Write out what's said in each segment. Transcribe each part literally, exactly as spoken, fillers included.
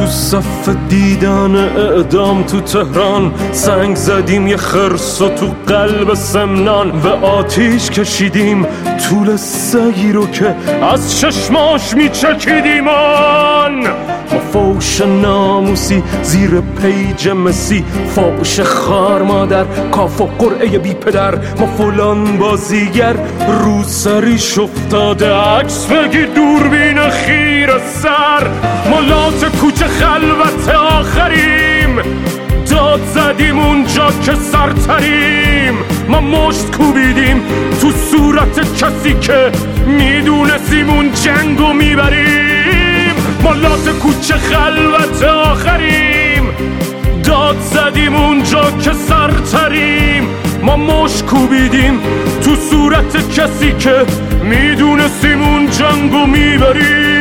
تو صف دیدن اعدام تو تهران سنگ زدیم یه خرس و تو قلب سمنان و آتیش کشیدیم طول سگی رو که از چشماش میچکیدیم آن. ما فوش ناموسی زیر پیج مسی، فوش خار مادر کاف و قرعه بی پدر. ما فلان بازیگر رو سریش افتاده عکس بگی دوربین خیر سر. ما لات کوچه خلوت آخریم، داد زدیم اونجا که سرتریم. ما مشت کوبیدیم تو صورت کسی که میدونستیم اون جنگو میبریم. ما لات کوچه خلوت آخریم، داد زدیم اونجا که سرتریم. ما مشت کوبیدیم تو صورت کسی که میدونستیم اون جنگو میبریم.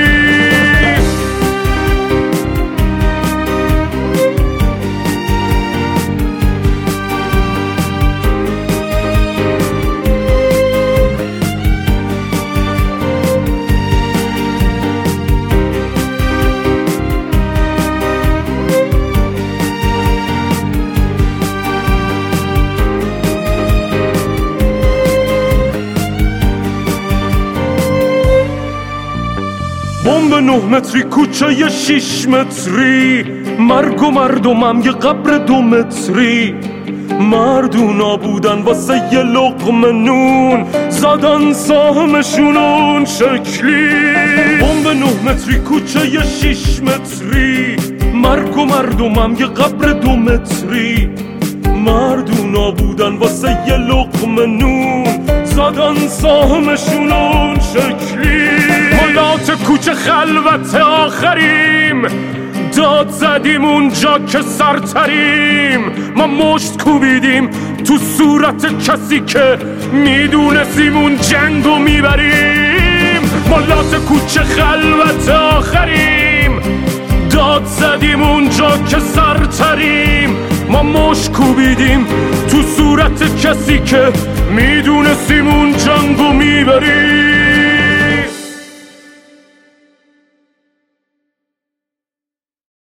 بمب نه متری کوچه ی شیش متری، مرگ و مردمم یه قبر دو متری. مردونا بودن واسه یه لقمه نون، زدن سهمشون اون شکلی. بمب نه متری کوچه ی شیش متری، مرگ و مردمم یه قبر دو متری. مردونا بودن واسه یه لقمه نون، زدن سهمشون اون شکلی. ملات کوچه خلوت آخریم، داد زدیم اونجا که سرتریم. ما مشت کوبیدیم تو صورت کسی که میدونستیم اون جنگو میبریم. ملات کوچه خلوت آخریم، داد زدیم اونجا که سرتریم. ما مشت کوبیدیم تو صورت کسی که میدونستیم اون جنگو میبریم.